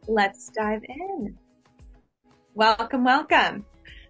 Let's dive in. Welcome, welcome.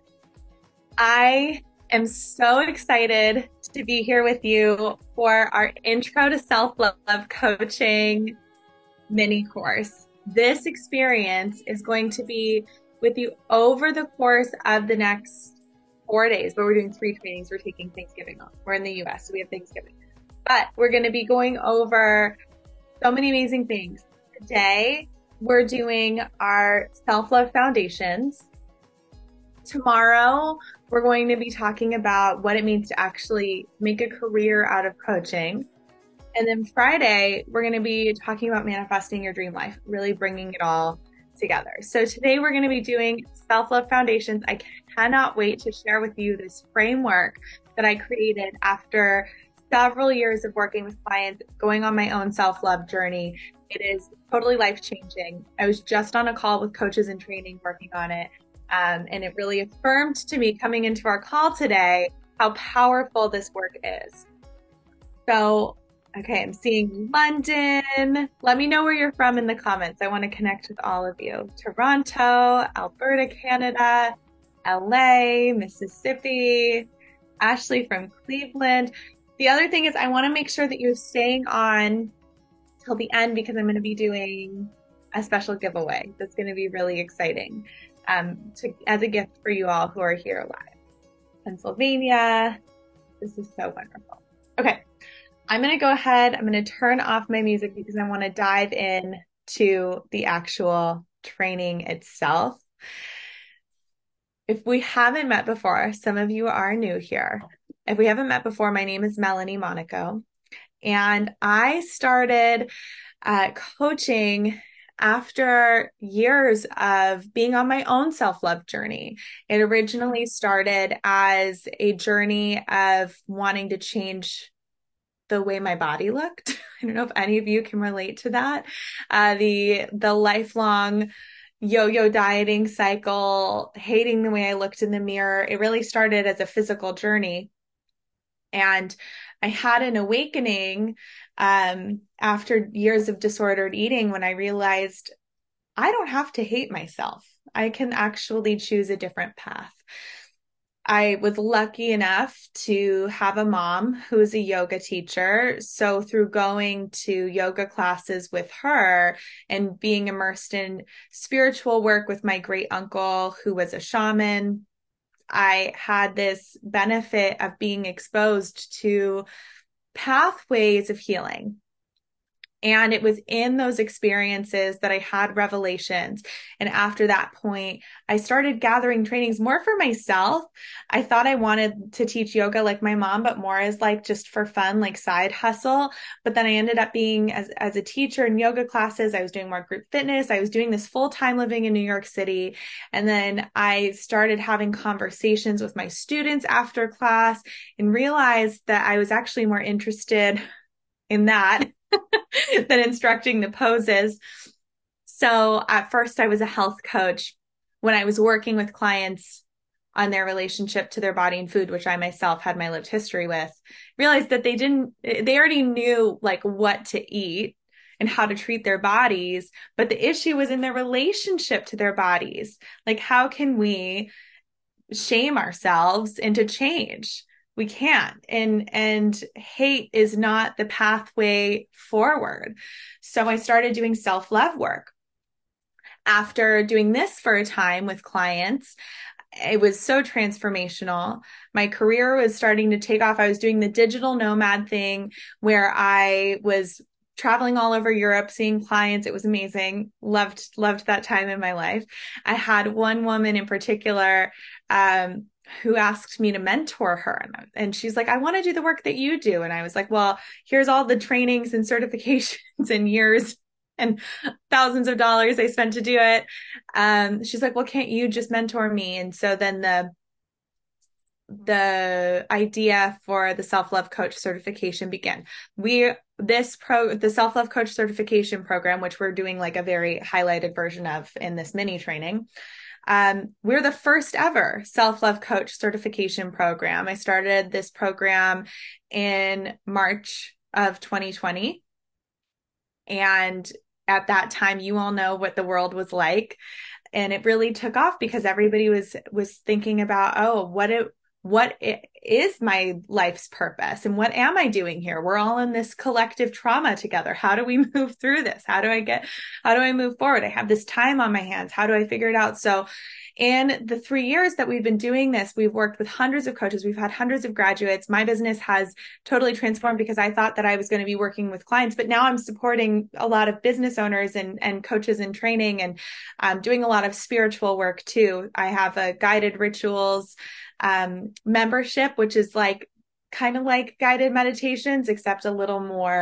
I am so excited to be here with you for our Intro to Self-Love Coaching mini course. This experience is going to be with you over the course of the next 4 days, but we're doing three trainings. We're taking Thanksgiving off. We're in the US, so we have Thanksgiving. But we're going to be going over so many amazing things. Today, we're doing our self-love foundations. Tomorrow, we're going to be talking about what it means to actually make a career out of coaching. And then Friday, we're going to be talking about manifesting your dream life, really bringing it all together. So today, we're going to be doing self-love foundations. I cannot wait to share with you this framework that I created after several years of working with clients, going on my own self-love journey. It is totally life-changing. I was just on a call with coaches in training working on it. And it really affirmed to me coming into our call today how powerful this work is. So, okay, I'm seeing London. Let me know where you're from in the comments. I want to connect with all of you. Toronto, Alberta, Canada, LA, Mississippi, Ashley from Cleveland. The other thing is I want to make sure that you're staying on till the end because I'm going to be doing a special giveaway that's going to be really exciting as a gift for you all who are here live. Pennsylvania. This is so wonderful. Okay. I'm going to go ahead. I'm going to turn off my music because I want to dive in to the actual training itself. If we haven't met before, some of you are new here. If we haven't met before, my name is Melanie Monaco, and I started coaching after years of being on my own self-love journey. It originally started as a journey of wanting to change the way my body looked. I don't know if any of you can relate to that. The lifelong yo-yo dieting cycle, hating the way I looked in the mirror. It really started as a physical journey. And I had an awakening after years of disordered eating when I realized I don't have to hate myself. I can actually choose a different path. I was lucky enough to have a mom who's a yoga teacher. So through going to yoga classes with her and being immersed in spiritual work with my great uncle who was a shaman, I had this benefit of being exposed to pathways of healing. And it was in those experiences that I had revelations. And after that point, I started gathering trainings more for myself. I thought I wanted to teach yoga like my mom, but more as like just for fun, like side hustle. But then I ended up being as a teacher in yoga classes. I was doing more group fitness. I was doing this full time living in New York City. And then I started having conversations with my students after class and realized that I was actually more interested in that than instructing the poses. So at first I was a health coach when I was working with clients on their relationship to their body and food, which I myself had my lived history with, realized that they already knew like what to eat and how to treat their bodies. But the issue was in their relationship to their bodies. Like, how can we shame ourselves into change? We can't. And hate is not the pathway forward. So I started doing self-love work. After doing this for a time with clients, it was so transformational. My career was starting to take off. I was doing the digital nomad thing where I was traveling all over Europe, seeing clients. It was amazing. Loved that time in my life. I had one woman in particular, who asked me to mentor her. And she's like, I want to do the work that you do. And I was like, well, here's all the trainings and certifications and years and thousands of dollars I spent to do it. She's like, well, can't you just mentor me? And so then the idea for the self-love coach certification began. The self-love coach certification program, which we're doing like a very highlighted version of in this mini training. We're the first ever self-love coach certification program. I started this program in March of 2020. And at that time, you all know what the world was like. And it really took off because everybody was thinking about, oh, is my life's purpose and what am I doing here? We're all in this collective trauma together. How do we move through this? How do I move forward? I have this time on my hands. How do I figure it out? So in the 3 years that we've been doing this, we've worked with hundreds of coaches. We've had hundreds of graduates. My business has totally transformed because I thought that I was going to be working with clients, but now I'm supporting a lot of business owners and coaches in training, and doing a lot of spiritual work too. I have a guided rituals membership, which is like kind of like guided meditations, except a little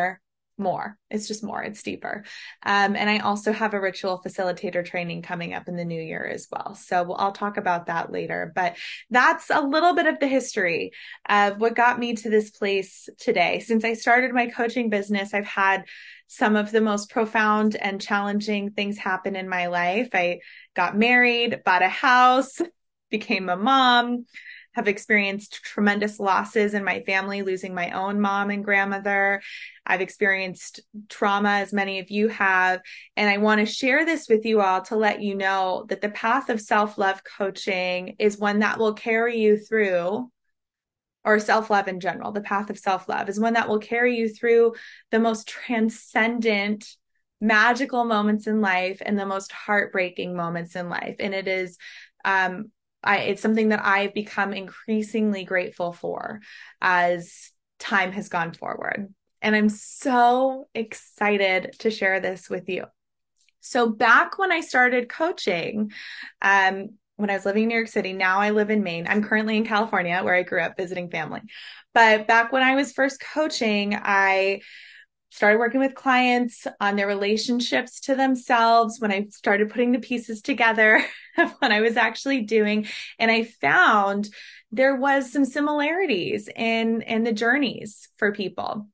more. It's just more, it's deeper. And I also have a ritual facilitator training coming up in the new year as well. So I'll talk about that later. But that's a little bit of the history of what got me to this place today. Since I started my coaching business, I've had some of the most profound and challenging things happen in my life. I got married, bought a house, became a mom, have experienced tremendous losses in my family, losing my own mom and grandmother. I've experienced trauma, as many of you have. And I want to share this with you all to let you know that the path of self-love coaching is one that will carry you through, or self-love in general. The path of self-love is one that will carry you through the most transcendent, magical moments in life and the most heartbreaking moments in life. And it is, it's something that I've become increasingly grateful for as time has gone forward. And I'm so excited to share this with you. So back when I started coaching, when I was living in New York City, now I live in Maine. I'm currently in California where I grew up visiting family. But back when I was first coaching, I started working with clients on their relationships to themselves, when I started putting the pieces together of what I was actually doing. And I found there was some similarities in the journeys for people.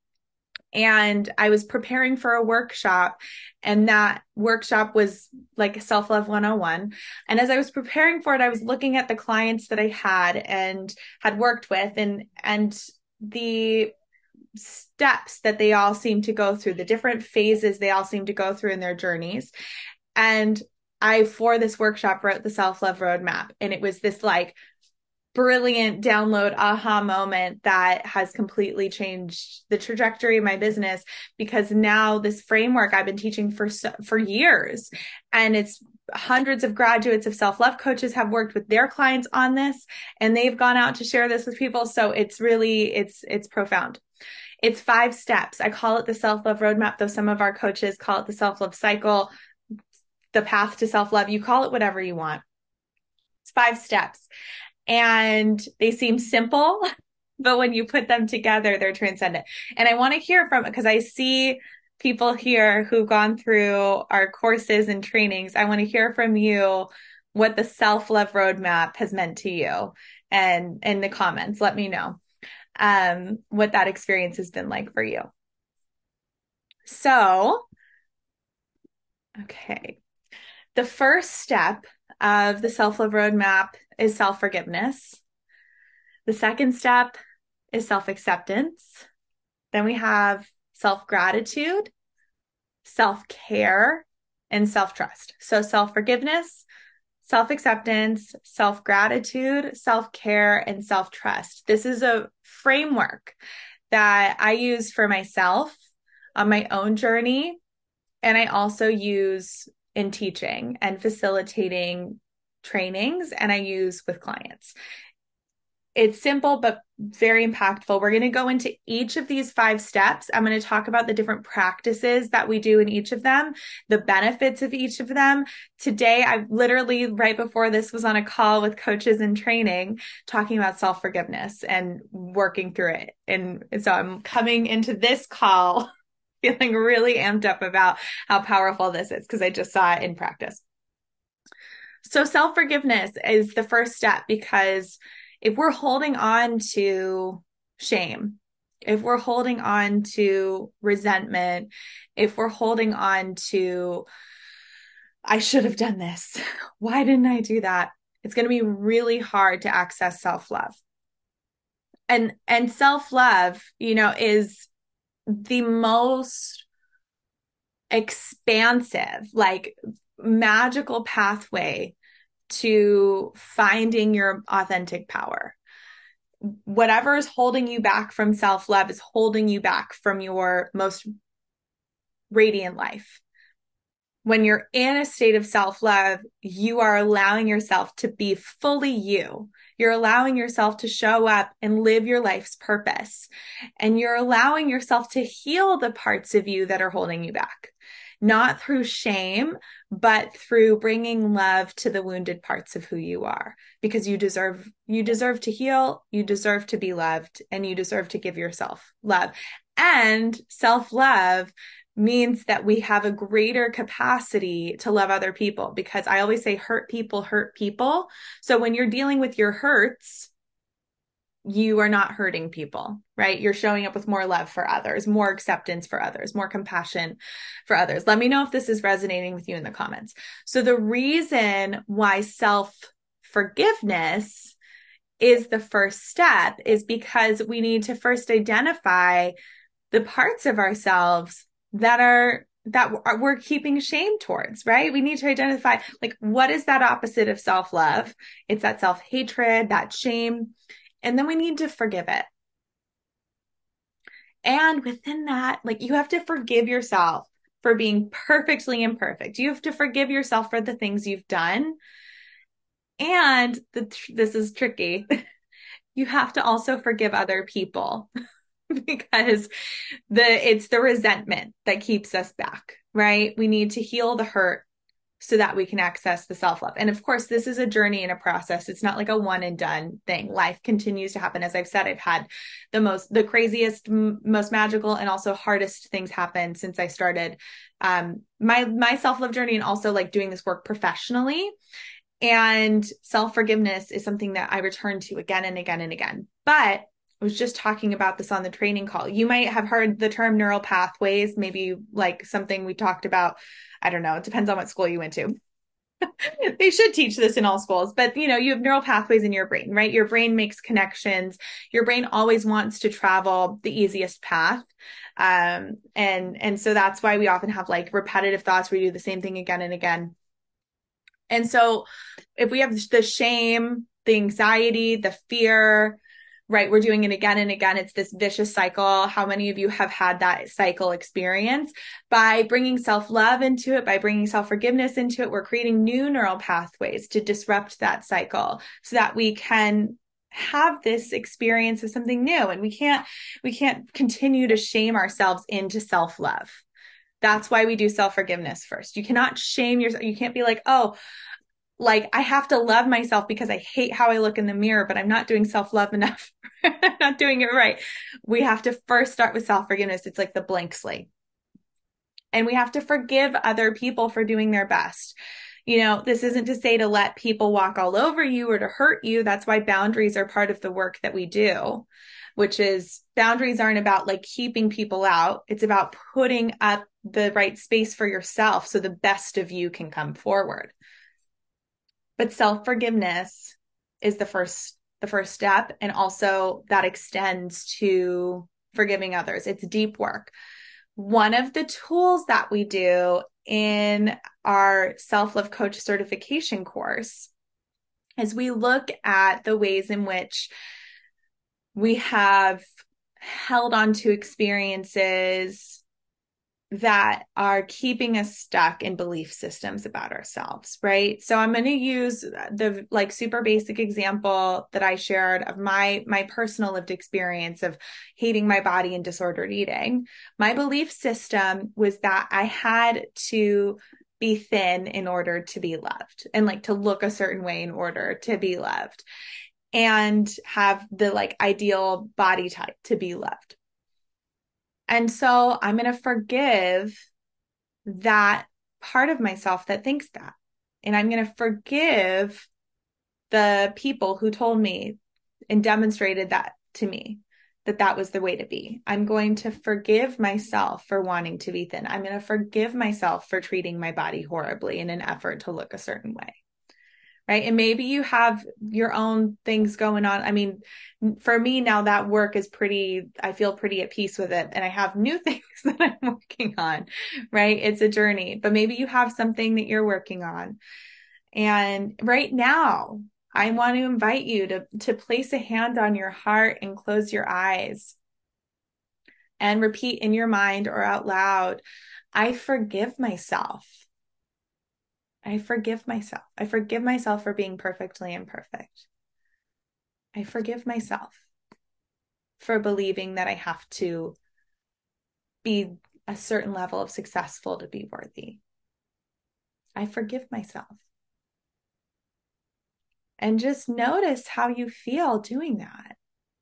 And I was preparing for a workshop, and that workshop was like Self-Love 101. And as I was preparing for it, I was looking at the clients that I had worked with, and the steps that they all seem to go through, the different phases they all seem to go through in their journeys. And I, for this workshop, wrote the Self-Love Roadmap. And it was this like brilliant download aha moment that has completely changed the trajectory of my business, because now this framework I've been teaching for years, and it's hundreds of graduates of self-love coaches have worked with their clients on this, and they've gone out to share this with people. So it's really, it's profound. It's 5 steps. I call it the self-love roadmap, though some of our coaches call it the self-love cycle, the path to self-love. You call it whatever you want. It's 5 steps. And they seem simple, but when you put them together, they're transcendent. And I want to hear from, because I see people here who've gone through our courses and trainings. I want to hear from you what the self-love roadmap has meant to you. And in the comments, let me know what that experience has been like for you. So, okay. The first step of the self-love roadmap is self-forgiveness. The second step is self-acceptance. Then we have self-gratitude, self-care, and self-trust. So self-forgiveness, self-acceptance, self-gratitude, self-care, and self-trust. This is a framework that I use for myself on my own journey, and I also use in teaching and facilitating trainings, and I use with clients. It's simple, but very impactful. We're going to go into each of these 5 steps. I'm going to talk about the different practices that we do in each of them, the benefits of each of them. Today, I literally, right before this, was on a call with coaches in training talking about self-forgiveness and working through it. And so I'm coming into this call feeling really amped up about how powerful this is, because I just saw it in practice. So self-forgiveness is the first step, because if we're holding on to shame, if we're holding on to resentment, if we're holding on to, I should have done this, why didn't I do that? It's going to be really hard to access self-love. And self-love, is the most expansive, like magical pathway to finding your authentic power. Whatever is holding you back from self-love is holding you back from your most radiant life. When you're in a state of self-love, you are allowing yourself to be fully you. You're allowing yourself to show up and live your life's purpose. And you're allowing yourself to heal the parts of you that are holding you back, not through shame, but through bringing love to the wounded parts of who you are, because you deserve to heal, you deserve to be loved, and you deserve to give yourself love. And self-love means that we have a greater capacity to love other people, because I always say hurt people hurt people. So when you're dealing with your hurts, you are not hurting people, right? You're showing up with more love for others, more acceptance for others, more compassion for others. Let me know if this is resonating with you in the comments. So the reason why self-forgiveness is the first step is because we need to first identify the parts of ourselves that we're keeping shame towards, right? We need to identify, like, what is that opposite of self-love? It's that self-hatred, that shame. And then we need to forgive it. And within that, like, you have to forgive yourself for being perfectly imperfect. You have to forgive yourself for the things you've done. And this is tricky. You have to also forgive other people because it's the resentment that keeps us back, right? We need to heal the hurt so that we can access the self-love. And of course, this is a journey and a process. It's not like a one and done thing. Life continues to happen. As I've said, I've had the craziest, most magical, and also hardest things happen since I started my self-love journey, and also like doing this work professionally. And self-forgiveness is something that I return to again and again and again. But I was just talking about this on the training call. You might have heard the term neural pathways, maybe like something we talked about. I don't know. It depends on what school you went to. They should teach this in all schools, but you have neural pathways in your brain, right? Your brain makes connections. Your brain always wants to travel the easiest path. And so that's why we often have like repetitive thoughts where we do the same thing again and again. And so if we have the shame, the anxiety, the fear, right, we're doing it again and again. It's this vicious cycle. How many of you have had that cycle experience? By bringing self-love into it, by bringing self-forgiveness into it, we're creating new neural pathways to disrupt that cycle so that we can have this experience of something new. And we can't continue to shame ourselves into self-love. That's why we do self-forgiveness first. You cannot shame yourself. You can't be like, oh, like I have to love myself because I hate how I look in the mirror, but I'm not doing self-love enough. I'm not doing it right. We have to first start with self-forgiveness. It's like the blank slate. And we have to forgive other people for doing their best. This isn't to say to let people walk all over you or to hurt you. That's why boundaries are part of the work that we do, which is boundaries aren't about like keeping people out. It's about putting up the right space for yourself so the best of you can come forward. But self-forgiveness is the first step. And also that extends to forgiving others. It's deep work. One of the tools that we do in our self-love coach certification course is we look at the ways in which we have held on to experiences that are keeping us stuck in belief systems about ourselves, right? So I'm going to use the like super basic example that I shared of my personal lived experience of hating my body and disordered eating. My belief system was that I had to be thin in order to be loved, and like to look a certain way in order to be loved, and have the like ideal body type to be loved. And so I'm going to forgive that part of myself that thinks that. And I'm going to forgive the people who told me and demonstrated that to me, that was the way to be. I'm going to forgive myself for wanting to be thin. I'm going to forgive myself for treating my body horribly in an effort to look a certain way. right? And maybe you have your own things going on. I mean, for me now that work is I feel pretty at peace with it. And I have new things that I'm working on, right? It's a journey, but maybe you have something that you're working on. And right now, I want to invite you to place a hand on your heart and close your eyes and repeat in your mind or out loud, I forgive myself. I forgive myself. I forgive myself for being perfectly imperfect. I forgive myself for believing that I have to be a certain level of successful to be worthy. I forgive myself. And just notice how you feel doing that.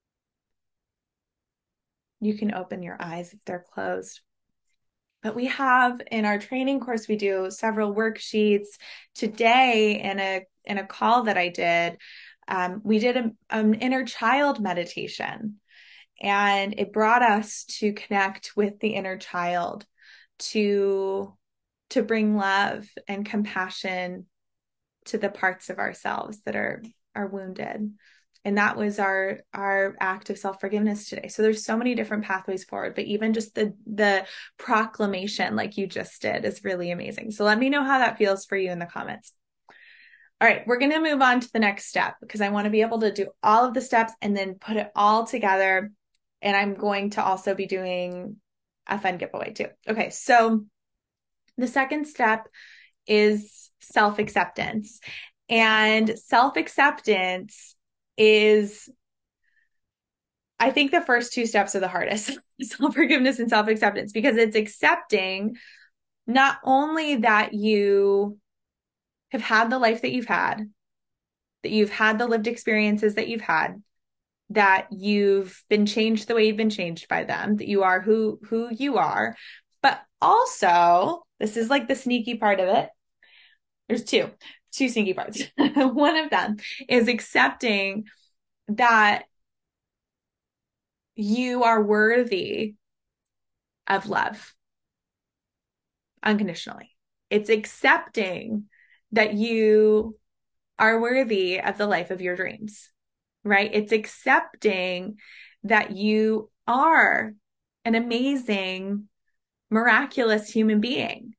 You can open your eyes if they're closed. But we have in our training course, we do several worksheets. Today, in a call that I did, we did an inner child meditation, and it brought us to connect with the inner child, to bring love and compassion to the parts of ourselves that are wounded. And that was our act of self-forgiveness today. So there's so many different pathways forward, but even just the proclamation like you just did is really amazing. So let me know how that feels for you in the comments. All right, we're going to move on to the next step because I want to be able to do all of the steps and then put it all together. And I'm going to also be doing a fun giveaway too. Okay, so the second step is self-acceptance. And self-acceptance is, I think the first two steps are the hardest, self-forgiveness and self-acceptance, because it's accepting not only that you have had the life that you've had, that you've had the lived experiences that you've had, that you've been changed the way you've been changed by them, that you are who you are, but also, this is like the sneaky part of it. There's two sneaky parts. One of them is accepting that you are worthy of love unconditionally. It's accepting that you are worthy of the life of your dreams, right? It's accepting that you are an amazing, miraculous human being.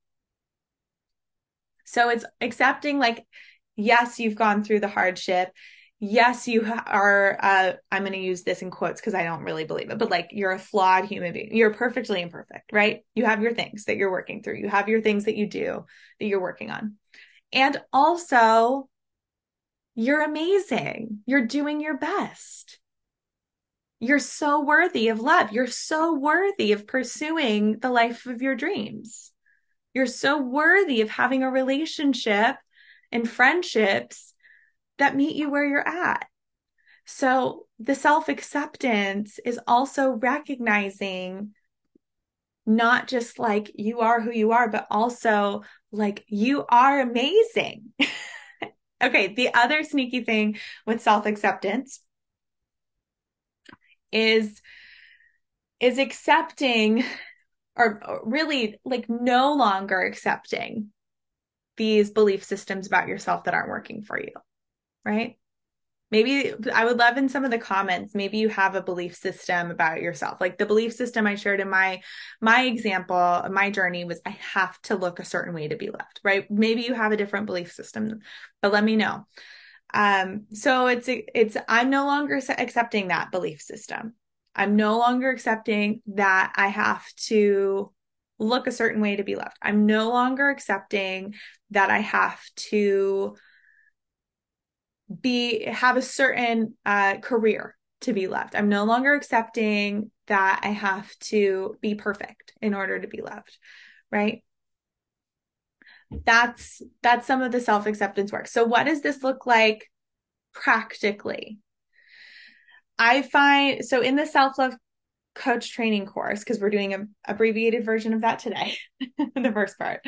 So it's accepting, like, yes, you've gone through the hardship. Yes, you are, I'm going to use this in quotes because I don't really believe it, but like you're a flawed human being. You're perfectly imperfect, right? You have your things that you're working through. You have your things that you do that you're working on. And also, you're amazing. You're doing your best. You're so worthy of love. You're so worthy of pursuing the life of your dreams. You're so worthy of having a relationship and friendships that meet you where you're at. So the self-acceptance is also recognizing not just like you are who you are, but also like you are amazing. Okay, the other sneaky thing with self-acceptance is accepting, or really like no longer accepting these belief systems about yourself that aren't working for you, right? Maybe I would love in some of the comments, maybe you have a belief system about yourself. Like the belief system I shared in my example, my journey was I have to look a certain way to be loved, right? Maybe you have a different belief system, but let me know. So it's I'm no longer accepting that belief system. I'm no longer accepting that I have to look a certain way to be loved. I'm no longer accepting that I have to have a certain career to be loved. I'm no longer accepting that I have to be perfect in order to be loved, right? That's some of the self-acceptance work. So what does this look like practically? I find, so in the self-love coach training course, because we're doing an abbreviated version of that today, the first part.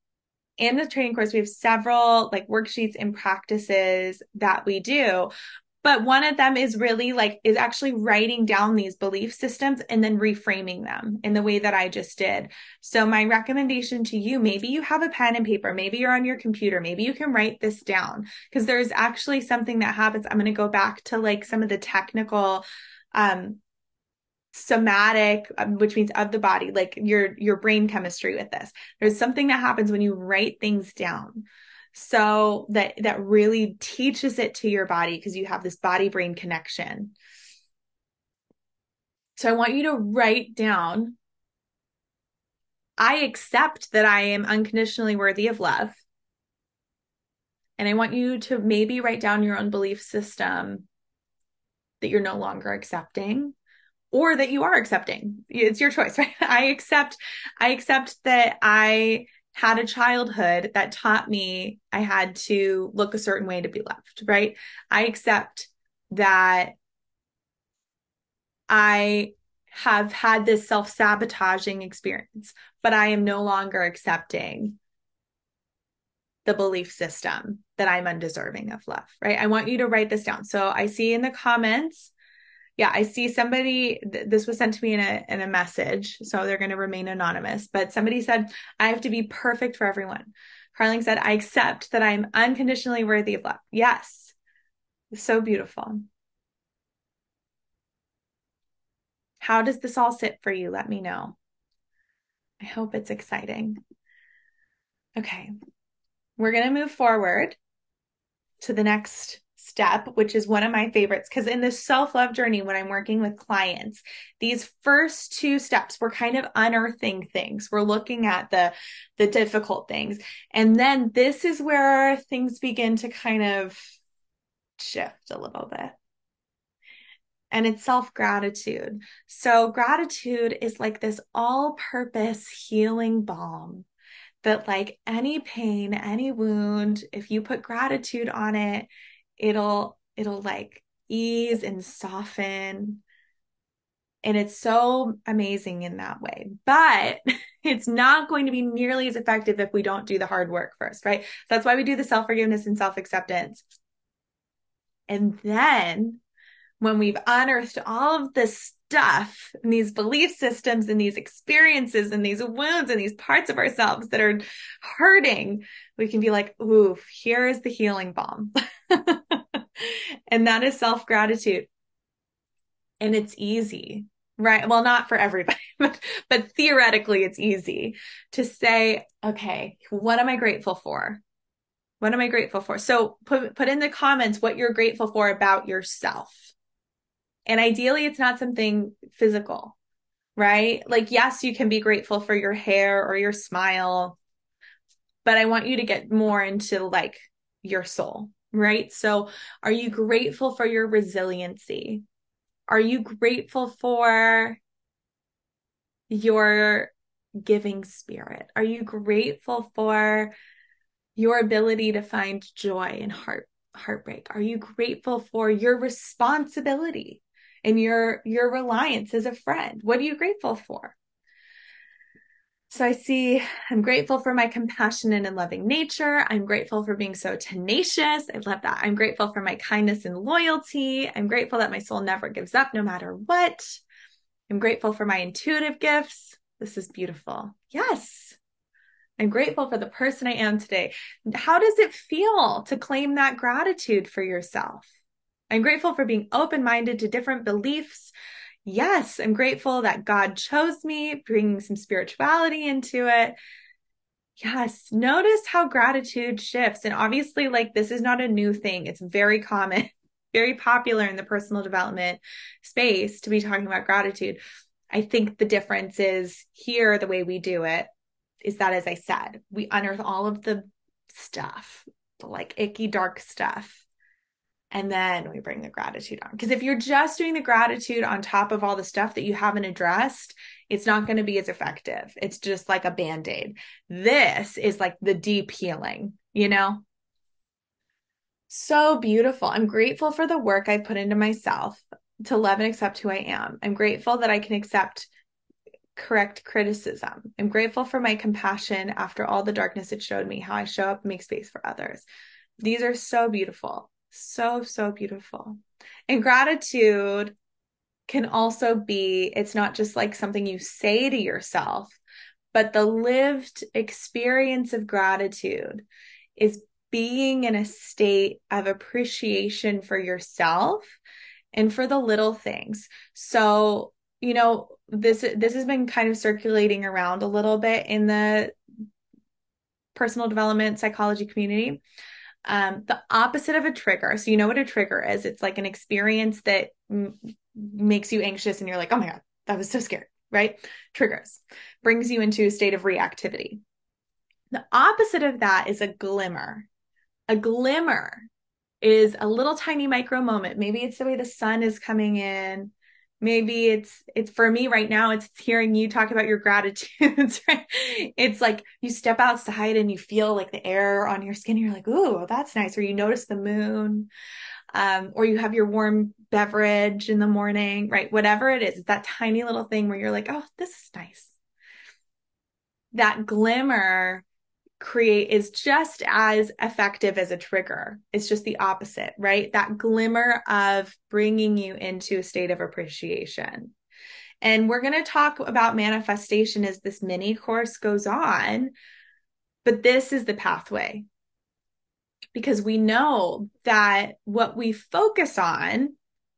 In the training course, we have several like worksheets and practices that we do. But one of them is really like, is actually writing down these belief systems and then reframing them in the way that I just did. So my recommendation to you, maybe you have a pen and paper, maybe you're on your computer, maybe you can write this down, because there's actually something that happens. I'm going to go back to like some of the technical, somatic, which means of the body, like your brain chemistry with this. There's something that happens when you write things down. So that really teaches it to your body because you have this body brain connection. So I want you to write down, I accept that I am unconditionally worthy of love. And I want you to maybe write down your own belief system that you're no longer accepting or that you are accepting. It's your choice, right? I accept that I had a childhood that taught me I had to look a certain way to be loved, right? I accept that I have had this self-sabotaging experience, but I am no longer accepting the belief system that I'm undeserving of love, right? I want you to write this down. So I see in the comments, yeah, I see somebody, this was sent to me in a message, so they're going to remain anonymous, but somebody said, I have to be perfect for everyone. Carling said, I accept that I'm unconditionally worthy of love. Yes. So beautiful. How does this all sit for you? Let me know. I hope it's exciting. Okay. We're going to move forward to the next step, which is one of my favorites. Because in this self-love journey, when I'm working with clients, these first two steps, we're kind of unearthing things. We're looking at the difficult things. And then this is where things begin to kind of shift a little bit. And it's self-gratitude. So gratitude is like this all-purpose healing balm that like any pain, any wound, if you put gratitude on it, it'll like ease and soften. And it's so amazing in that way. But it's not going to be nearly as effective if we don't do the hard work first, right? So that's why we do the self-forgiveness and self-acceptance. And then when we've unearthed all of this stuff and these belief systems and these experiences and these wounds and these parts of ourselves that are hurting, we can be like, ooh, here is the healing balm. And that is self-gratitude. And it's easy, right? Well, not for everybody, but theoretically it's easy to say, okay, what am I grateful for? What am I grateful for? So put in the comments what you're grateful for about yourself. And ideally, it's not something physical, right? Like, yes, you can be grateful for your hair or your smile, but I want you to get more into like your soul, right? So, are you grateful for your resiliency? Are you grateful for your giving spirit? Are you grateful for your ability to find joy in heartbreak? Are you grateful for your responsibility and your reliance as a friend? What are you grateful for? So I see I'm grateful for my compassionate and loving nature. I'm grateful for being so tenacious. I love that. I'm grateful for my kindness and loyalty. I'm grateful that my soul never gives up no matter what. I'm grateful for my intuitive gifts. This is beautiful. Yes. I'm grateful for the person I am today. How does it feel to claim that gratitude for yourself? I'm grateful for being open-minded to different beliefs. Yes, I'm grateful that God chose me, bringing some spirituality into it. Yes, notice how gratitude shifts. And obviously, like, this is not a new thing. It's very common, very popular in the personal development space to be talking about gratitude. I think the difference is here, the way we do it is that, as I said, we unearth all of the stuff, the like icky, dark stuff. And then we bring the gratitude on. Because if you're just doing the gratitude on top of all the stuff that you haven't addressed, it's not going to be as effective. It's just like a band-aid. This is like the deep healing, you know? So beautiful. I'm grateful for the work I've put into myself to love and accept who I am. I'm grateful that I can accept correct criticism. I'm grateful for my compassion after all the darkness it showed me, how I show up and make space for others. These are so beautiful. So, so beautiful. And gratitude can also be, it's not just like something you say to yourself, but the lived experience of gratitude is being in a state of appreciation for yourself and for the little things. So, this has been kind of circulating around a little bit in the personal development psychology community. The opposite of a trigger. So you know what a trigger is? It's like an experience that makes you anxious and you're like, oh my God, that was so scary, right? Triggers, brings you into a state of reactivity. The opposite of that is a glimmer. A glimmer is a little tiny micro moment. Maybe it's the way the sun is coming in. Maybe it's for me right now, it's hearing you talk about your gratitudes, right? It's like you step outside and you feel like the air on your skin. You're like, ooh, that's nice. Or you notice the moon, or you have your warm beverage in the morning, right? Whatever it is, it's that tiny little thing where you're like, oh, this is nice. That glimmer create is just as effective as a trigger. It's just the opposite, right? That glimmer of bringing you into a state of appreciation. And we're going to talk about manifestation as this mini course goes on, but this is the pathway because we know that what we focus on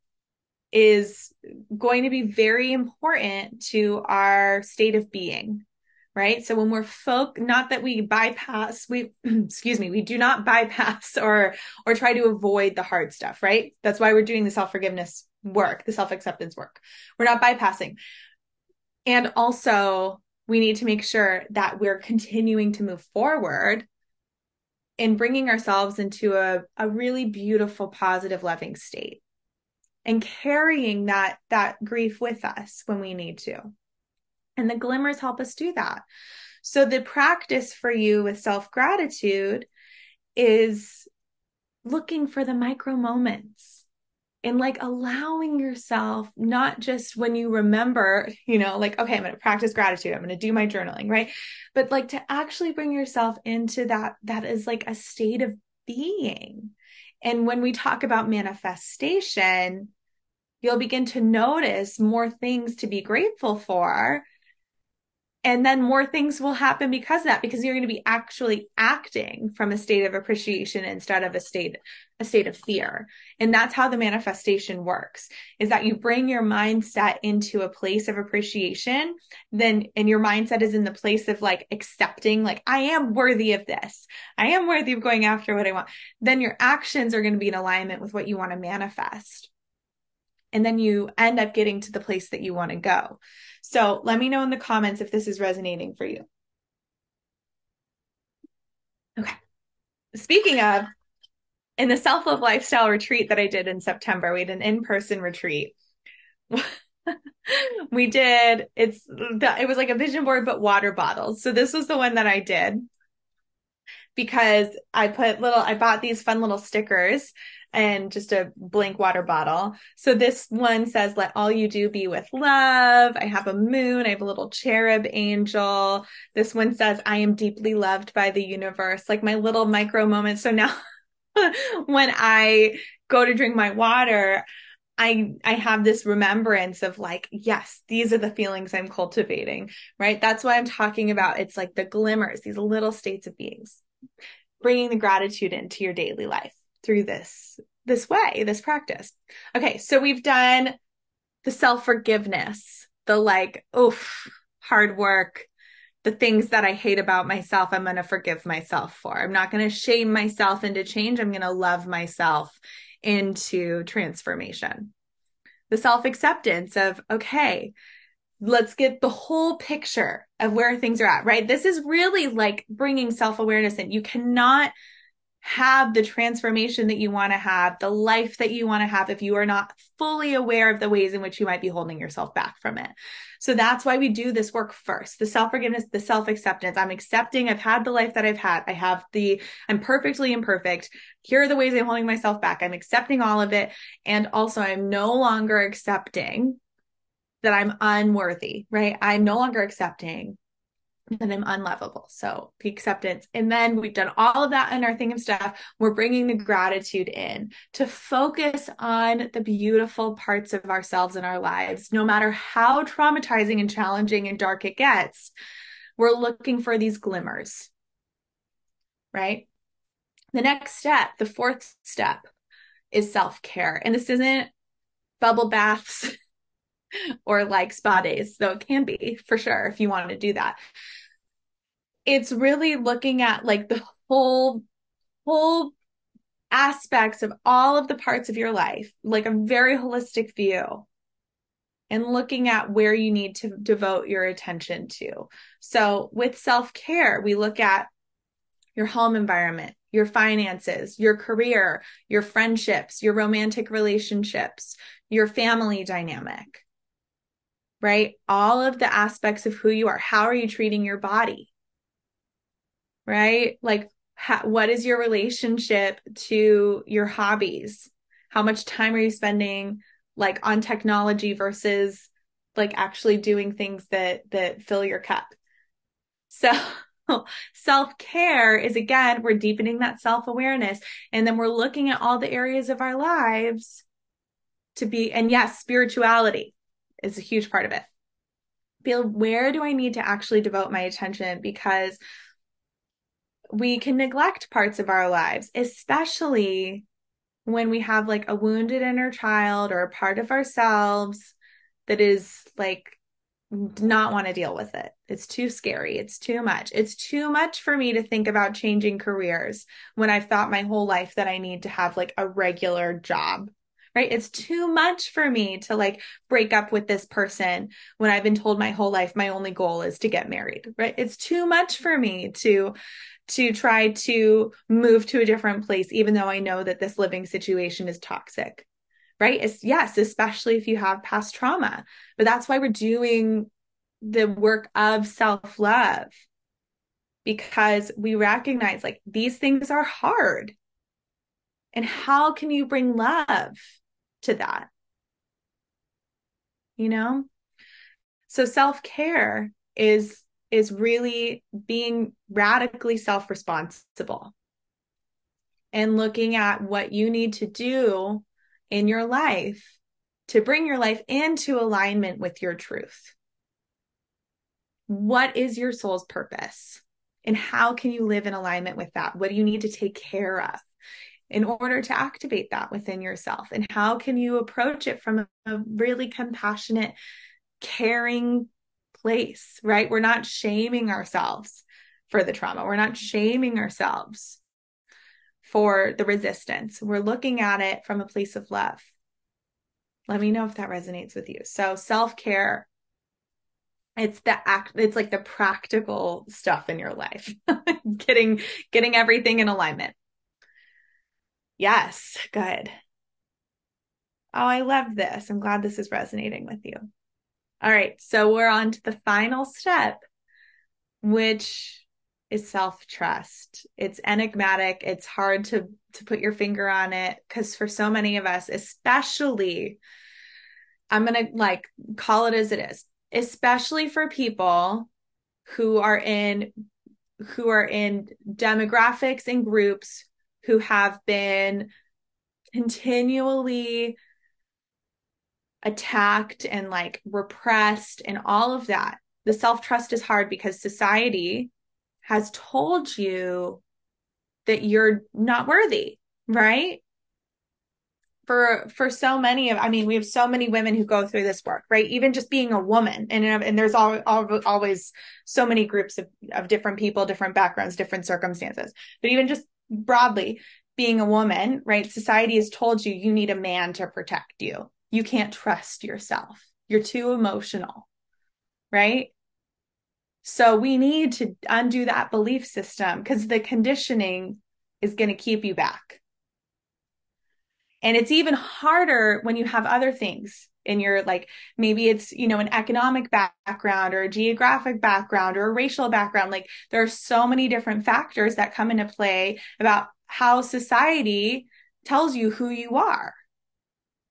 is going to be very important to our state of being, right? So when we're not that we bypass, excuse me, we do not bypass or try to avoid the hard stuff, right? That's why we're doing the self-forgiveness work, the self-acceptance work. We're not bypassing. And also we need to make sure that we're continuing to move forward in bringing ourselves into a really beautiful, positive, loving state and carrying that grief with us when we need to. And the glimmers help us do that. So the practice for you with self-gratitude is looking for the micro moments and like allowing yourself, not just when you remember, like, okay, I'm going to practice gratitude. I'm going to do my journaling, right? But like to actually bring yourself into that is like a state of being. And when we talk about manifestation, you'll begin to notice more things to be grateful for. And then more things will happen because of that, because you're going to be actually acting from a state of appreciation instead of a state of fear. And that's how the manifestation works, is that you bring your mindset into a place of appreciation, and your mindset is in the place of like accepting, like, I am worthy of this. I am worthy of going after what I want. Then your actions are going to be in alignment with what you want to manifest. And then you end up getting to the place that you want to go. So let me know in the comments if this is resonating for you. Okay. Speaking of, in the self-love lifestyle retreat that I did in September, we had an in-person retreat. It was like a vision board, but water bottles. So this was the one that I did because I bought these fun little stickers and just a blank water bottle. So this one says, let all you do be with love. I have a moon. I have a little cherub angel. This one says, I am deeply loved by the universe, like my little micro moments. So now when I go to drink my water, I have this remembrance of like, yes, these are the feelings I'm cultivating, right? That's why I'm talking about, it's like the glimmers, these little states of beings, bringing the gratitude into your daily life through this practice. Okay, so we've done the self-forgiveness, the like, oof, hard work, the things that I hate about myself, I'm going to forgive myself for. I'm not going to shame myself into change. I'm going to love myself into transformation. The self-acceptance of, okay, let's get the whole picture of where things are at, right? This is really like bringing self-awareness in. You cannot have the transformation that you want to have, the life that you want to have, if you are not fully aware of the ways in which you might be holding yourself back from it. So that's why we do this work first. The self-forgiveness, the self-acceptance. I'm accepting I've had the life that I've had. I'm perfectly imperfect. Here are the ways I'm holding myself back. I'm accepting all of it. And also I'm no longer accepting that I'm unworthy, right? I'm no longer accepting that I'm unlovable. So the acceptance. And then we've done all of that in our thing of stuff. We're bringing the gratitude in to focus on the beautiful parts of ourselves and our lives. No matter how traumatizing and challenging and dark it gets, we're looking for these glimmers, right? The next step, the fourth step, is self-care. And this isn't bubble baths or like spa days, though it can be for sure if you want to do that. It's really looking at like the whole aspects of all of the parts of your life, like a very holistic view, and looking at where you need to devote your attention to. So with self-care, we look at your home environment, your finances, your career, your friendships, your romantic relationships, your family dynamic, right? All of the aspects of who you are. How are you treating your body? Right? Like, what is your relationship to your hobbies? How much time are you spending like on technology versus like actually doing things that fill your cup? So self-care is, again, we're deepening that self-awareness, and then we're looking at all the areas of our lives to be, and yes, spirituality is a huge part of it. Feel, where do I need to actually devote my attention? Because we can neglect parts of our lives, especially when we have like a wounded inner child or a part of ourselves that is like not want to deal with it. It's too scary. It's too much. It's too much for me to think about changing careers when I've thought my whole life that I need to have like a regular job. Right? It's too much for me to like break up with this person when I've been told my whole life my only goal is to get married. Right? It's too much for me to try to move to a different place, even though I know that this living situation is toxic, right? Yes, especially if you have past trauma. But that's why we're doing the work of self-love, because we recognize like these things are hard. And how can you bring love to that? You know? So self-care is really being radically self-responsible and looking at what you need to do in your life to bring your life into alignment with your truth. What is your soul's purpose? And how can you live in alignment with that? What do you need to take care of in order to activate that within yourself? And how can you approach it from a really compassionate, caring place, right? We're not shaming ourselves for the trauma. We're not shaming ourselves for the resistance. We're looking at it from a place of love. Let me know if that resonates with you. So self-care, it's like the practical stuff in your life. getting everything in alignment. Yes, good. Oh, I love this. I'm glad this is resonating with you. All right, so we're on to the final step, which is self-trust. It's enigmatic. It's hard to put your finger on it, because for so many of us, especially, I'm going to like call it as it is, especially for people who are in demographics and groups who have been continually attacked and like repressed and all of that. The self-trust is hard because society has told you that you're not worthy, right? For so many of, I mean, we have so many women who go through this work, right? Even just being a woman, and there's always so many groups of different people, different backgrounds, different circumstances. But even just broadly, being a woman, right? Society has told you you need a man to protect you. You can't trust yourself. You're too emotional, right? So we need to undo that belief system, because the conditioning is going to keep you back. And it's even harder when you have other things in your, like, maybe it's, an economic background or a geographic background or a racial background. Like, there are so many different factors that come into play about how society tells you who you are.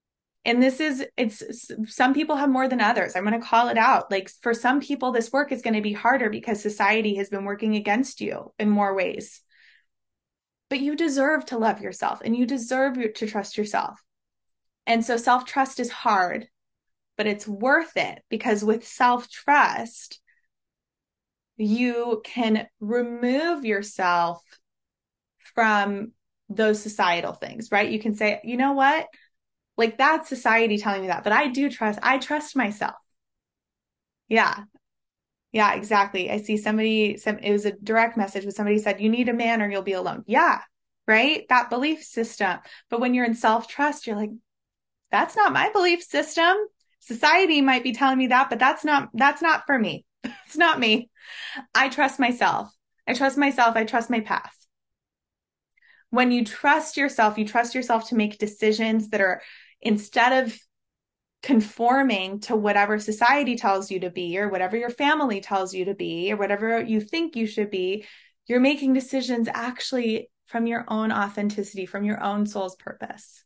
And it's some people have more than others. I'm going to call it out. Like for some people, this work is going to be harder because society has been working against you in more ways. But you deserve to love yourself and you deserve to trust yourself. And so self-trust is hard, but it's worth it because with self-trust, you can remove yourself from those societal things, right? You can say, you know what? Like that's society telling me that, but I trust myself. Yeah. Yeah, exactly. I see it was a direct message where somebody said, you need a man or you'll be alone. Yeah. Right. That belief system. But when you're in self-trust, you're like, that's not my belief system. Society might be telling me that, but that's not for me. It's not me. I trust myself. I trust myself. I trust my path. When you trust yourself to make decisions that are instead of conforming to whatever society tells you to be or whatever your family tells you to be or whatever you think you should be, you're making decisions actually from your own authenticity, from your own soul's purpose.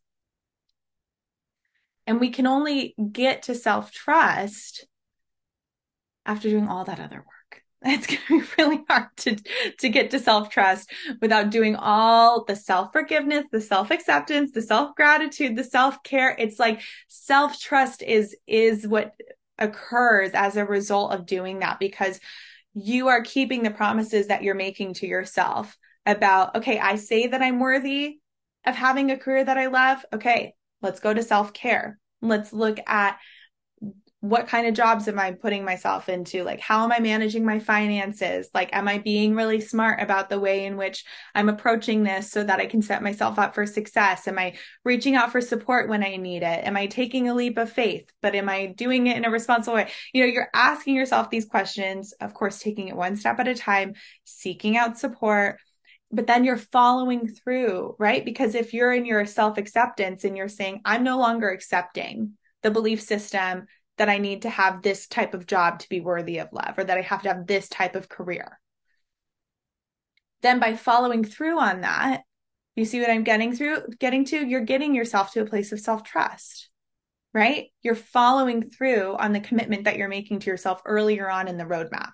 And we can only get to self-trust after doing all that other work. It's going to be really hard to get to self-trust without doing all the self-forgiveness, the self-acceptance, the self-gratitude, the self-care. It's like self-trust is what occurs as a result of doing that because you are keeping the promises that you're making to yourself about, okay, I say that I'm worthy of having a career that I love. Okay, let's go to self-care. Let's look at what kind of jobs am I putting myself into? Like, how am I managing my finances? Like, am I being really smart about the way in which I'm approaching this so that I can set myself up for success? Am I reaching out for support when I need it? Am I taking a leap of faith, but am I doing it in a responsible way? You're asking yourself these questions, of course, taking it one step at a time, seeking out support, but then you're following through, right? Because if you're in your self acceptance and you're saying, I'm no longer accepting the belief system that I need to have this type of job to be worthy of love, or that I have to have this type of career. Then by following through on that, you see what I'm getting to? You're getting yourself to a place of self-trust, right? You're following through on the commitment that you're making to yourself earlier on in the roadmap.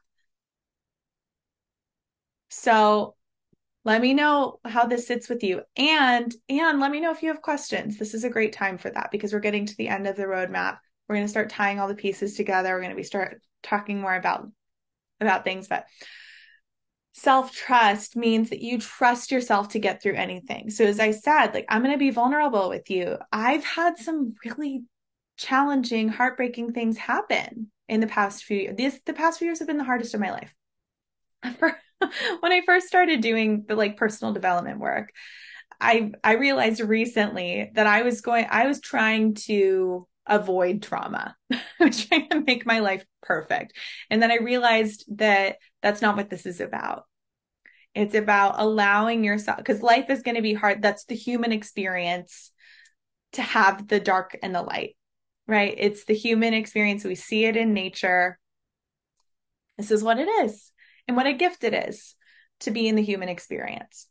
So let me know how this sits with you. And let me know if you have questions. This is a great time for that because we're getting to the end of the roadmap. We're going to start tying all the pieces together. We're going to be start talking more about things, but self-trust means that you trust yourself to get through anything. So as I said, like I'm going to be vulnerable with you. I've had some really challenging, heartbreaking things happen in the past few years. The past few years have been the hardest of my life. When I first started doing the like personal development work, I realized recently that I was trying to avoid trauma. I was trying to make my life perfect. And then I realized that that's not what this is about. It's about allowing yourself, because life is going to be hard. That's the human experience, to have the dark and the light, right? It's the human experience. We see it in nature. This is what it is, and what a gift it is to be in the human experience.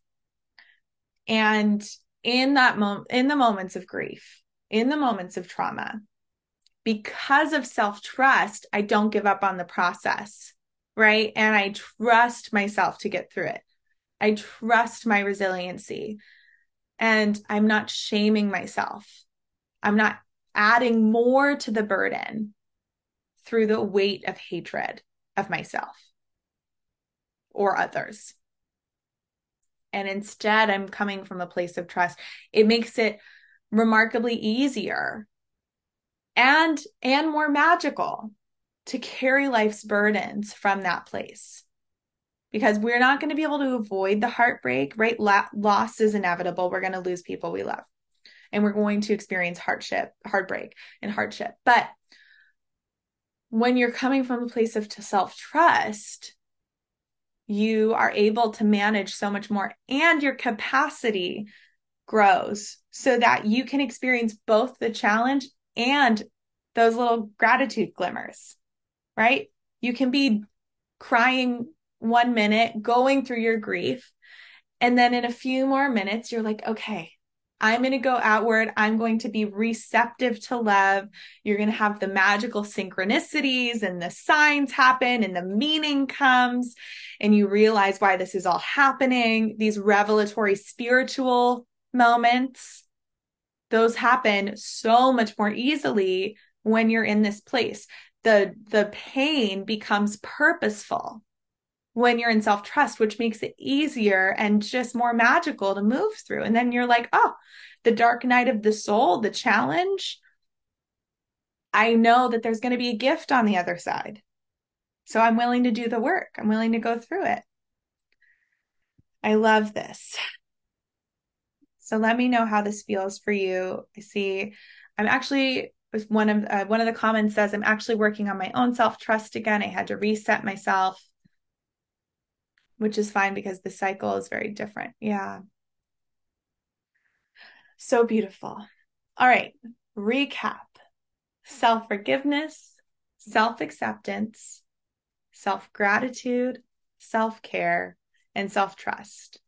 And in that moment, in the moments of grief, in the moments of trauma, because of self-trust, I don't give up on the process, right? And I trust myself to get through it. I trust my resiliency, and I'm not shaming myself. I'm not adding more to the burden through the weight of hatred of myself or others. And instead, I'm coming from a place of trust. It makes it remarkably easier and more magical to carry life's burdens from that place, because we're not going to be able to avoid the heartbreak, right? Loss is inevitable. We're going to lose people we love, and we're going to experience heartbreak and hardship. But when you're coming from a place of self-trust, you are able to manage so much more, and your capacity grows so that you can experience both the challenge and those little gratitude glimmers, right? You can be crying 1 minute, going through your grief, and then in a few more minutes, you're like, okay, I'm going to go outward. I'm going to be receptive to love. You're going to have the magical synchronicities and the signs happen and the meaning comes and you realize why this is all happening. These revelatory spiritual moments, those happen so much more easily when you're in this place. The pain becomes purposeful when you're in self-trust, which makes it easier and just more magical to move through. And then you're like, oh, the dark night of the soul, the challenge, I know that there's going to be a gift on the other side. So I'm willing to do the work. I'm willing to go through it. I love this. So let me know how this feels for you. I see I'm actually one of the comments says I'm actually working on my own self-trust again. I had to reset myself, which is fine because the cycle is very different. Yeah. So beautiful. All right. Recap: self-forgiveness, self-acceptance, self-gratitude, self-care, and self-trust.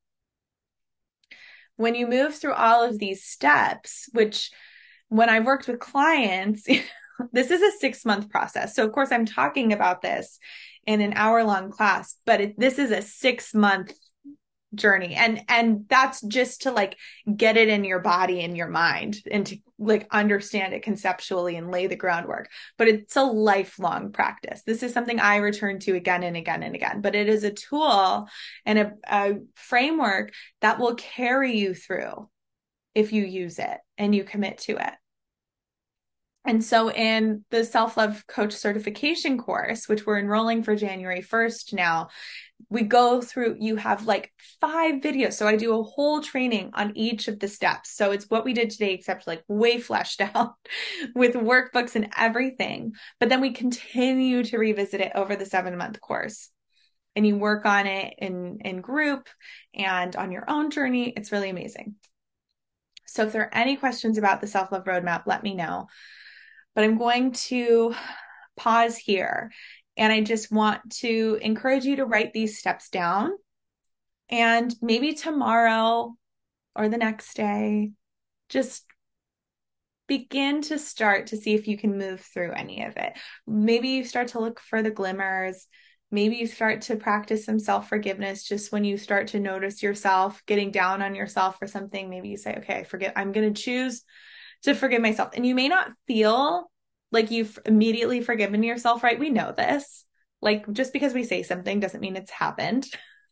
When you move through all of these steps, which when I've worked with clients, this is a 6-month process. So of course I'm talking about this in an hour-long class, but this is a 6-month journey. And that's just to like get it in your body and your mind and to like understand it conceptually and lay the groundwork. But it's a lifelong practice. This is something I return to again and again and again, but it is a tool and a framework that will carry you through if you use it and you commit to it. And so in the self-love coach certification course, which we're enrolling for January 1st now, we go through, you have like 5 videos. So I do a whole training on each of the steps. So it's what we did today, except like way fleshed out with workbooks and everything. But then we continue to revisit it over the 7-month course. And you work on it in group and on your own journey. It's really amazing. So if there are any questions about the self-love roadmap, let me know. But I'm going to pause here. And I just want to encourage you to write these steps down. And maybe tomorrow or the next day, just begin to start to see if you can move through any of it. Maybe you start to look for the glimmers. Maybe you start to practice some self-forgiveness just when you start to notice yourself getting down on yourself for something. Maybe you say, okay, I'm going to choose to forgive myself. And you may not feel like you've immediately forgiven yourself, right? We know this. Like just because we say something doesn't mean it's happened.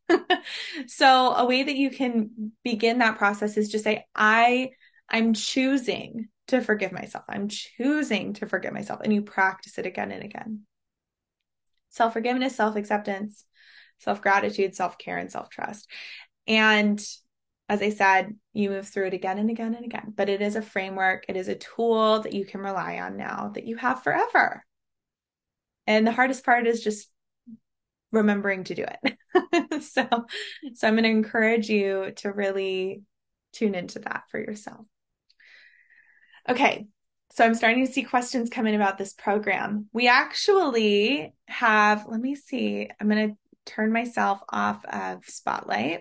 So a way that you can begin that process is just say, I'm choosing to forgive myself. I'm choosing to forgive myself. And you practice it again and again. Self-forgiveness, self-acceptance, self-gratitude, self-care, and self-trust. And as I said, you move through it again and again and again, but it is a framework. It is a tool that you can rely on now that you have forever. And the hardest part is just remembering to do it. So I'm going to encourage you to really tune into that for yourself. Okay. So I'm starting to see questions come in about this program. We actually have, let me see, I'm going to turn myself off of Spotlight.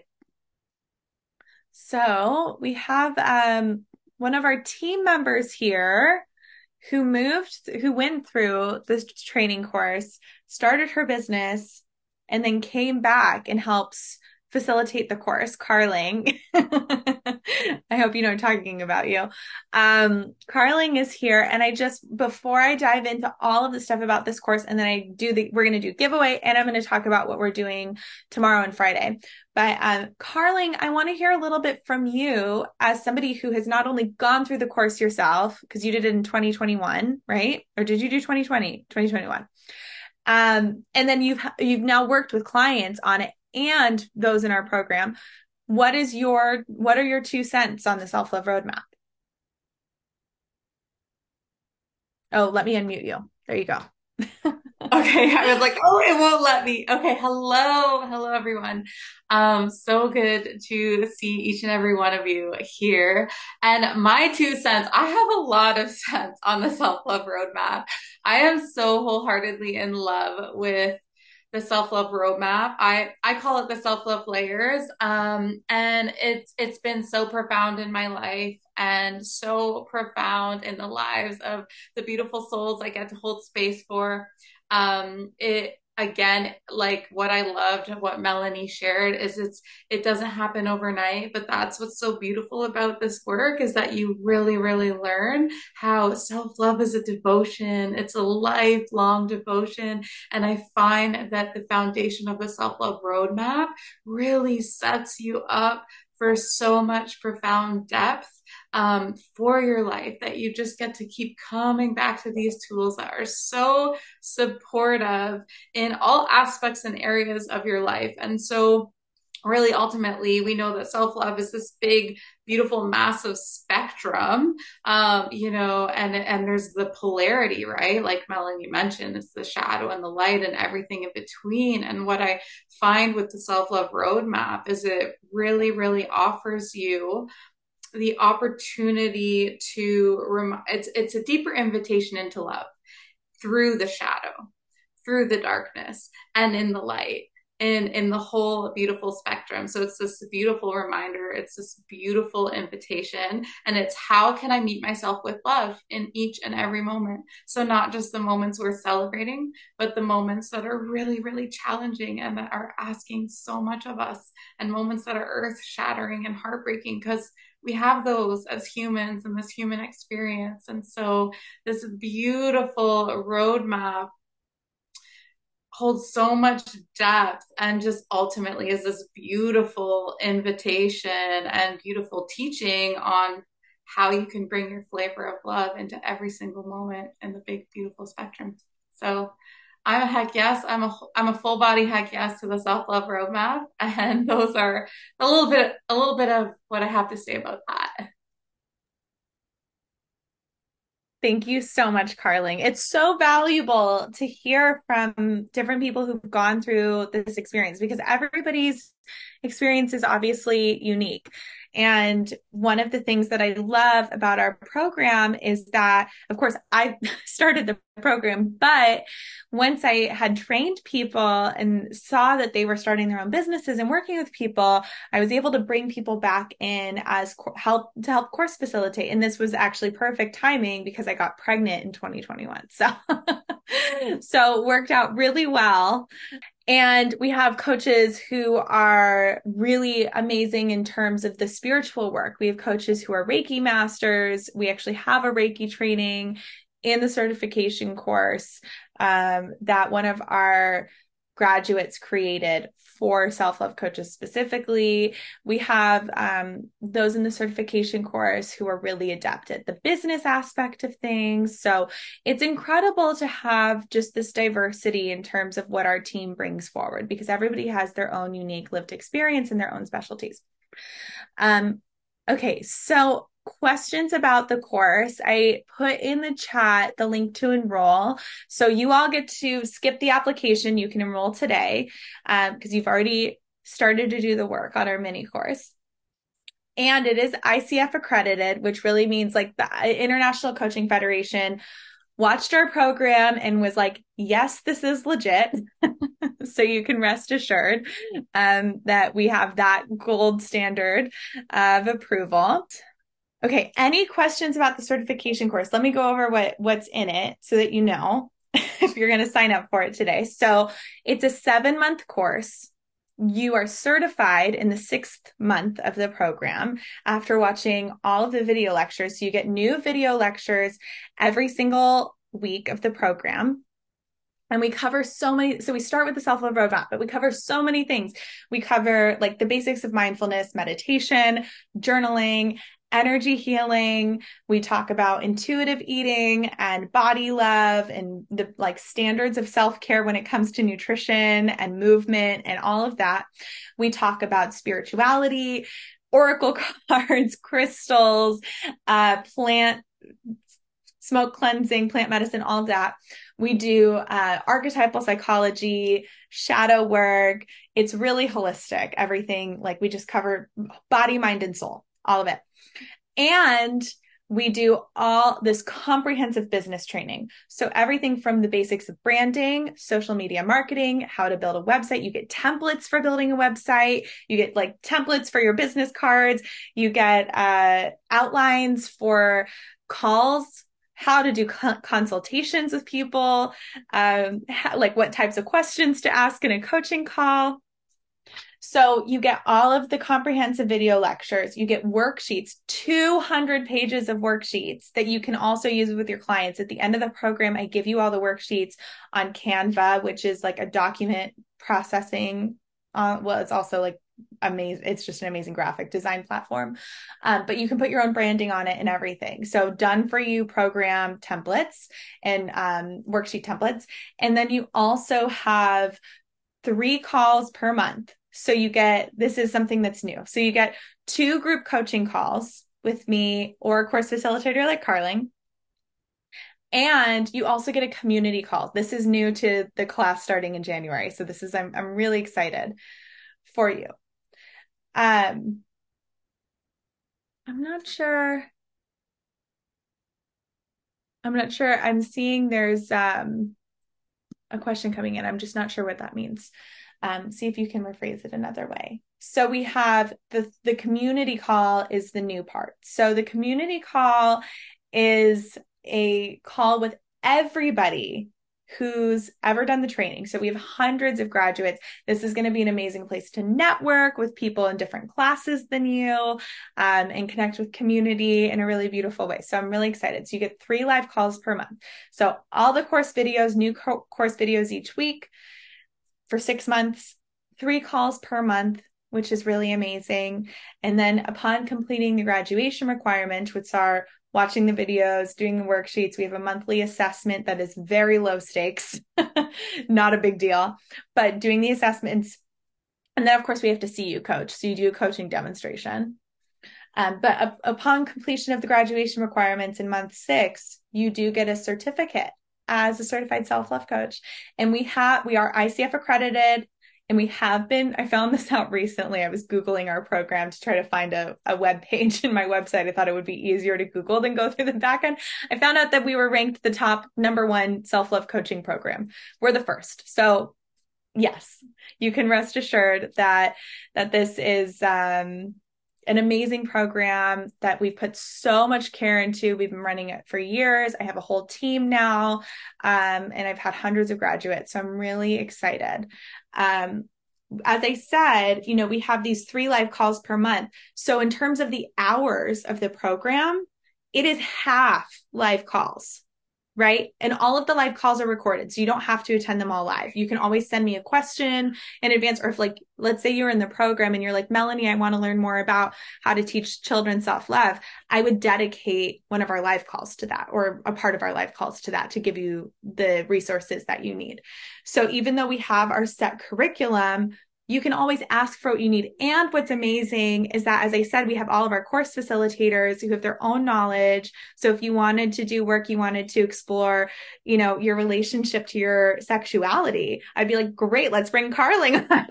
So we have one of our team members here who went through this training course, started her business, and then came back and helps facilitate the course, Carling. I hope you know I'm talking about you. Carling is here. And before I dive into all of the stuff about this course, and then we're going to do giveaway, and I'm going to talk about what we're doing tomorrow and Friday. But Carling, I want to hear a little bit from you as somebody who has not only gone through the course yourself, because you did it in 2021, right? Or did you do 2020, 2021? And then you've now worked with clients on it and those in our program. What are your 2 cents on the self-love roadmap? Oh, let me unmute you. There you go. Okay, I was like, oh, it won't let me. Okay, hello everyone. So good to see each and every one of you here. And my 2 cents, I have a lot of cents on the self-love roadmap. I am so wholeheartedly in love with the self-love roadmap. I call it the self-love layers. And it's been so profound in my life and so profound in the lives of the beautiful souls I get to hold space for. It again, like what I loved, what Melanie shared is it doesn't happen overnight, but that's what's so beautiful about this work is that you really, really learn how self-love is a devotion. It's a lifelong devotion. And I find that the foundation of the self-love roadmap really sets you up for so much profound depth for your life that you just get to keep coming back to these tools that are so supportive in all aspects and areas of your life. And so really ultimately we know that self-love is this big beautiful massive spectrum, and there's the polarity, right, like Melanie mentioned, it's the shadow and the light and everything in between. And what I find with the self-love roadmap is it really, really offers you the opportunity to it's a deeper invitation into love through the shadow, through the darkness, and in the light, in the whole beautiful spectrum. So it's this beautiful reminder, it's this beautiful invitation, and it's how can I meet myself with love in each and every moment. So not just the moments we're celebrating, but the moments that are really, really challenging and that are asking so much of us, and moments that are earth shattering and heartbreaking, because we have those as humans in this human experience. And so this beautiful roadmap holds so much depth and just ultimately is this beautiful invitation and beautiful teaching on how you can bring your flavor of love into every single moment in the big beautiful spectrum. So I'm a heck yes. I'm a full body heck yes to the self-love roadmap. And those are a little bit of what I have to say about that. Thank you so much, Carling. It's so valuable to hear from different people who've gone through this experience because everybody's experience is obviously unique. And one of the things that I love about our program is that, of course, I started the program, but once I had trained people and saw that they were starting their own businesses and working with people, I was able to bring people back in as help course facilitate. And this was actually perfect timing because I got pregnant in 2021. So, so worked out really well. And we have coaches who are really amazing in terms of the spiritual work. We have coaches who are Reiki masters. We actually have a Reiki training in the certification course that one of our graduates created for self-love coaches specifically. We have those in the certification course who are really adept at the business aspect of things. So it's incredible to have just this diversity in terms of what our team brings forward because everybody has their own unique lived experience and their own specialties. Okay, so questions about the course. I put in the chat the link to enroll. So you all get to skip the application. You can enroll today because you've already started to do the work on our mini course. And it is ICF accredited, which really means like the International Coaching Federation watched our program and was like, yes, this is legit. So you can rest assured that we have that gold standard of approval. Okay, any questions about the certification course? Let me go over what's in it so that you know if you're going to sign up for it today. So it's a 7-month course. You are certified in the 6th month of the program after watching all of the video lectures. So you get new video lectures every single week of the program. And we cover so many. So we start with the self-love roadmap, but we cover so many things. We cover like the basics of mindfulness, meditation, journaling, energy healing. We talk about intuitive eating and body love and the like standards of self-care when it comes to nutrition and movement and all of that. We talk about spirituality, oracle cards, crystals, plant smoke cleansing, plant medicine, all of that. We do archetypal psychology, shadow work. It's really holistic. Everything, like we just cover body, mind, and soul, all of it. And We do all this comprehensive business training. So everything from the basics of branding, social media marketing, how to build a website. You get templates for building a website. You get like templates for your business cards. You get outlines for calls, how to do consultations with people, like what types of questions to ask in a coaching call. So you get all of the comprehensive video lectures. You get worksheets, 200 pages of worksheets that you can also use with your clients. At the end of the program, I give you all the worksheets on Canva, which is like a document processing. Well, it's also like amazing. It's just an amazing graphic design platform. But you can put your own branding on it and everything. So done for you program templates and worksheet templates. And then you also have 3 calls per month. So you get, this is something that's new. So you get 2 group coaching calls with me or a course facilitator like Carling. And you also get a community call. This is new to the class starting in January. So this is, I'm really excited for you. I'm not sure. I'm seeing there's a question coming in. I'm just not sure what that means. See if you can rephrase it another way. So we have the community call is the new part. So the community call is a call with everybody who's ever done the training. So we have hundreds of graduates. This is going to be an amazing place to network with people in different classes than you, and connect with community in a really beautiful way. So I'm really excited. So you get 3 live calls per month. So all the course videos, new course videos each week for 6 months, 3 calls per month, which is really amazing. And then upon completing the graduation requirement, which are watching the videos, doing the worksheets, we have a monthly assessment that is very low stakes, not a big deal, but doing the assessments. And then, of course, we have to see you coach. So you do a coaching demonstration. But upon completion of the graduation requirements in month 6, you do get a certificate as a certified self-love coach. And we are ICF accredited. And we have been, I found this out recently. I was Googling our program to try to find a web page in my website. I thought it would be easier to Google than go through the back end. I found out that we were ranked the top #1 self-love coaching program. We're the first. So yes, you can rest assured that this is an amazing program that we've put so much care into. We've been running it for years. I have a whole team now, and I've had hundreds of graduates. So I'm really excited. As I said, we have these 3 live calls per month. So in terms of the hours of the program, it is half live calls, right? And all of the live calls are recorded. So you don't have to attend them all live. You can always send me a question in advance. Or if let's say you're in the program and you're like, Melanie, I want to learn more about how to teach children self-love. I would dedicate one of our live calls to that, or a part of our live calls to that, to give you the resources that you need. So even though we have our set curriculum, you can always ask for what you need. And what's amazing is that, as I said, we have all of our course facilitators who have their own knowledge. So if you wanted to do work, you wanted to explore, your relationship to your sexuality, I'd be like, great, let's bring Carling on.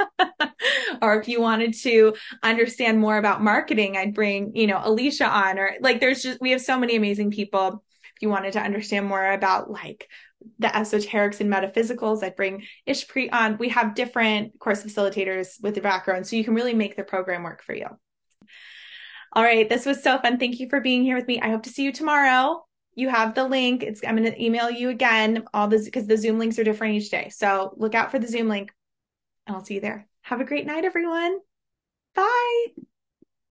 Or if you wanted to understand more about marketing, I'd bring, Alicia on. Or we have so many amazing people. If you wanted to understand more about the esoterics and metaphysicals, I'd bring Ishpreet on. We have different course facilitators with the background, so you can really make the program work for you. All right, this was so fun. Thank you for being here with me. I hope to see you tomorrow. You have the link. I'm going to email you again all this, because the Zoom links are different each day. So look out for the Zoom link, and I'll see you there. Have a great night, everyone. Bye.